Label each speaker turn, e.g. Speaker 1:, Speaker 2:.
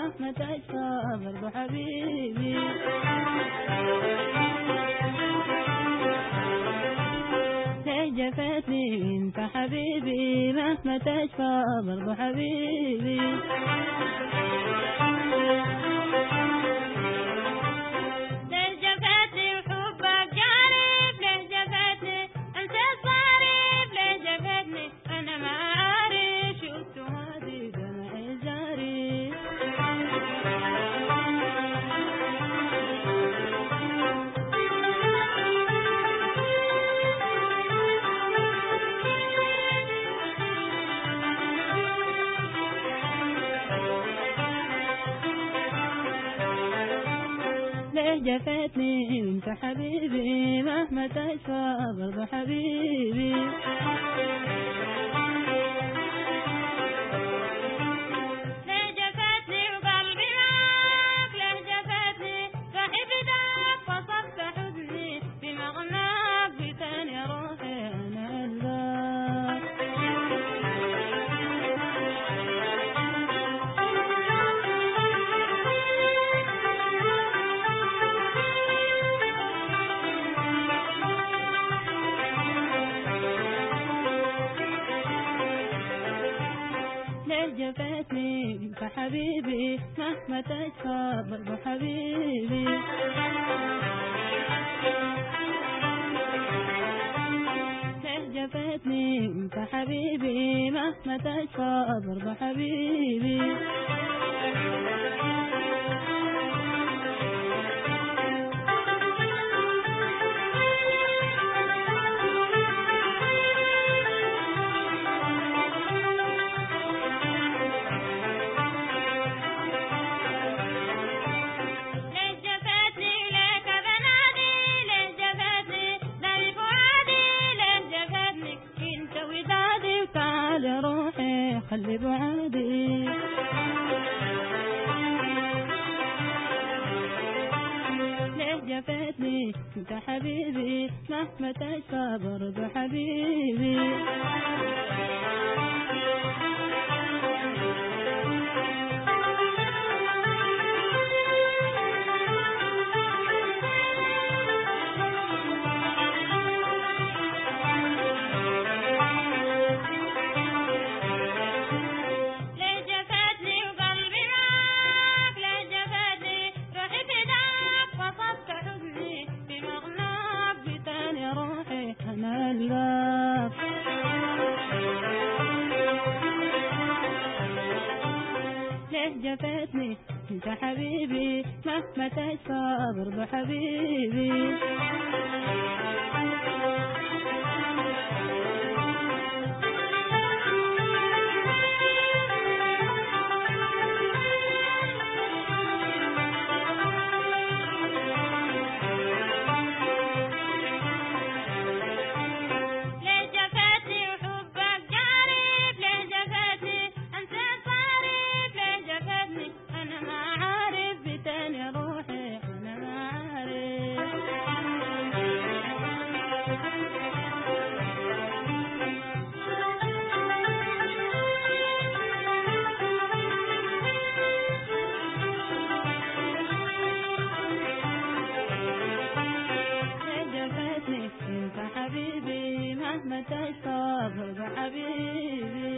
Speaker 1: مهما تشفى برضو حبيبي. ليه جفيتني انت حبيبي مهما تشفى برضو حبيبي. ليه جفيتني انت حبيبي مهما تشفى برضو حبيبي.
Speaker 2: ليه جفيتني وقلبي معاك، ليه جفيتني صاحب داك وصفت حزني بمغناك بتاني روحي
Speaker 1: انا الباب. ليه جفيتني انت حبيبي مهما تشفى برضو حبيبي. ليه جفيتني انت حبيبي مهما تشفى برضو حبيبي. تعال روحي خلي بعادي. ليه جفيتني انت حبيبي مهما تشفى برضو حبيبي. أنا الباب. ليه جفيتني انت حبيبي مهما تشفى برضو حبيبي. انت حبيبي مهما تشفى برضو حبيبي.